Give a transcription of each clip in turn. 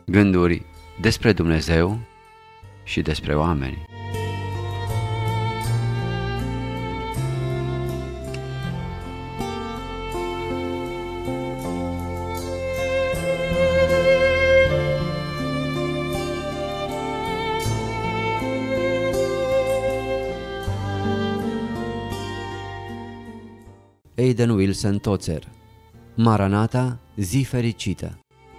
Gânduri despre Dumnezeu și despre oameni. Aidan Wilson Tozer. Maranata, zi fericită.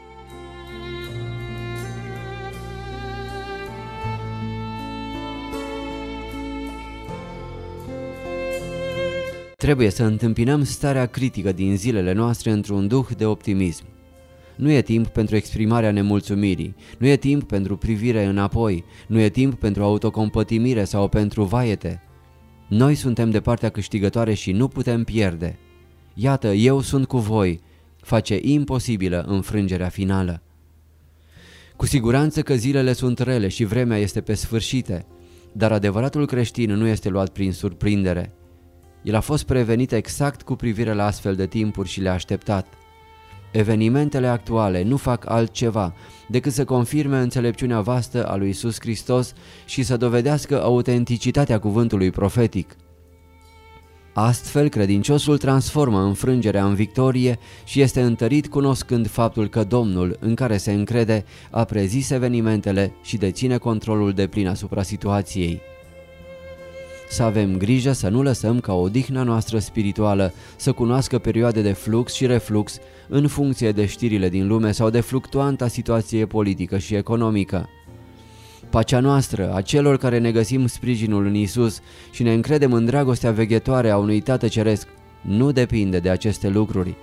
Trebuie să întâmpinăm starea critică din zilele noastre într-un duh de optimism. Nu e timp pentru exprimarea nemulțumirii, nu e timp pentru privire înapoi, nu e timp pentru autocompătimire sau pentru vaiete. Noi suntem de partea câștigătoare și nu putem pierde. Iată, eu sunt cu voi, face imposibilă înfrângerea finală. Cu siguranță că zilele sunt rele și vremea este pe sfârșite, dar adevăratul creștin nu este luat prin surprindere. El a fost prevenit exact cu privire la astfel de timpuri și le-a așteptat. Evenimentele actuale nu fac altceva decât să confirme înțelepciunea vastă a lui Iisus Hristos și să dovedească autenticitatea cuvântului profetic. Astfel, credinciosul transformă înfrângerea în victorie și este întărit cunoscând faptul că Domnul, în care se încrede, a prezis evenimentele și deține controlul deplin asupra situației. Să avem grijă să nu lăsăm ca odihna noastră spirituală să cunoască perioade de flux și reflux în funcție de știrile din lume sau de fluctuanta situație politică și economică. Pacea noastră, a celor care ne găsim sprijinul în Iisus și ne încredem în dragostea veghetoare a unui Tată Ceresc, nu depinde de aceste lucruri.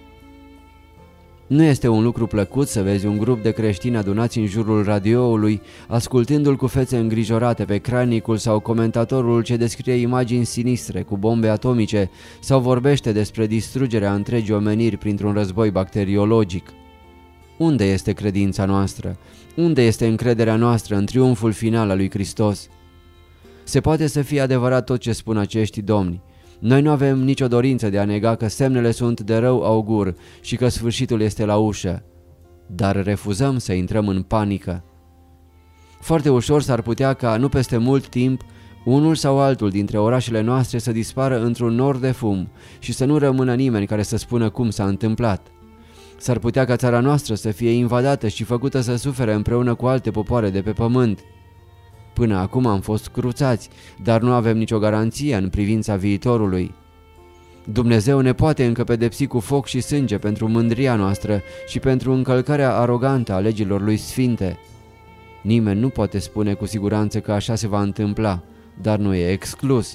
Nu este un lucru plăcut să vezi un grup de creștini adunați în jurul radioului, ascultându-l cu fețe îngrijorate pe cranicul sau comentatorul ce descrie imagini sinistre cu bombe atomice sau vorbește despre distrugerea întregii omeniri printr-un război bacteriologic. Unde este credința noastră? Unde este încrederea noastră în triumful final al lui Hristos? Se poate să fie adevărat tot ce spun acești domni. Noi nu avem nicio dorință de a nega că semnele sunt de rău augur și că sfârșitul este la ușă, dar refuzăm să intrăm în panică. Foarte ușor s-ar putea ca, nu peste mult timp, unul sau altul dintre orașele noastre să dispară într-un nor de fum și să nu rămână nimeni care să spună cum s-a întâmplat. S-ar putea ca țara noastră să fie invadată și făcută să sufere împreună cu alte popoare de pe pământ. Până acum am fost cruțați, dar nu avem nicio garanție în privința viitorului. Dumnezeu ne poate încă pedepsi cu foc și sânge pentru mândria noastră și pentru încălcarea arogantă a legilor lui sfinte. Nimeni nu poate spune cu siguranță că așa se va întâmpla, dar nu e exclus.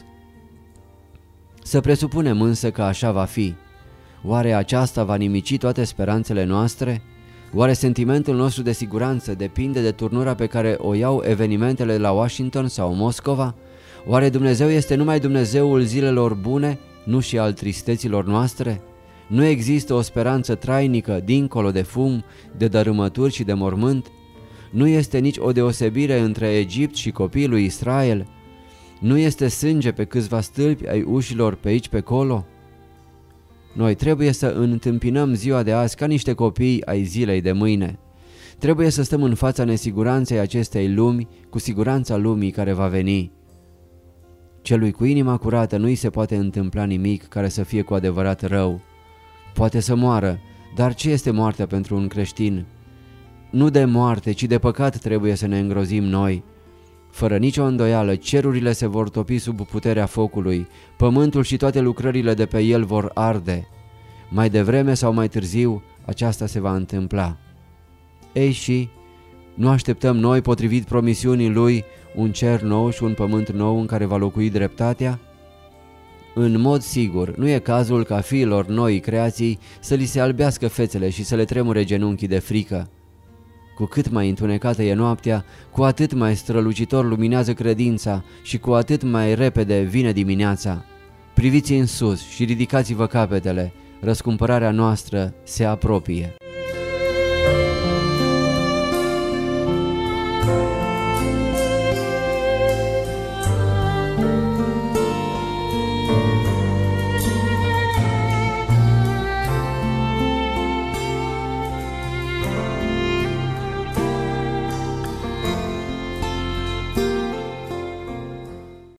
Să presupunem însă că așa va fi. Oare aceasta va nimici toate speranțele noastre? Oare sentimentul nostru de siguranță depinde de turnura pe care o iau evenimentele la Washington sau Moscova? Oare Dumnezeu este numai Dumnezeul zilelor bune, nu și al tristeților noastre? Nu există o speranță trainică dincolo de fum, de dărâmături și de mormânt? Nu este nici o deosebire între Egipt și copiii lui Israel? Nu este sânge pe câțiva stâlpi ai ușilor pe aici pe colo? Noi trebuie să întâmpinăm ziua de azi ca niște copii ai zilei de mâine. Trebuie să stăm în fața nesiguranței acestei lumi cu siguranța lumii care va veni. Celui cu inima curată nu-i se poate întâmpla nimic care să fie cu adevărat rău. Poate să moară, dar ce este moartea pentru un creștin? Nu de moarte, ci de păcat trebuie să ne îngrozim noi. Fără nicio îndoială, cerurile se vor topi sub puterea focului, pământul și toate lucrările de pe el vor arde. Mai devreme sau mai târziu, aceasta se va întâmpla. Ei și, nu așteptăm noi, potrivit promisiunii lui, un cer nou și un pământ nou în care va locui dreptatea? În mod sigur, nu e cazul ca fiilor noi creații să li se albească fețele și să le tremure genunchii de frică. Cu cât mai întunecată e noaptea, cu atât mai strălucitor luminează credința și cu atât mai repede vine dimineața. Priviți în sus și ridicați-vă capetele, răscumpărarea noastră se apropie.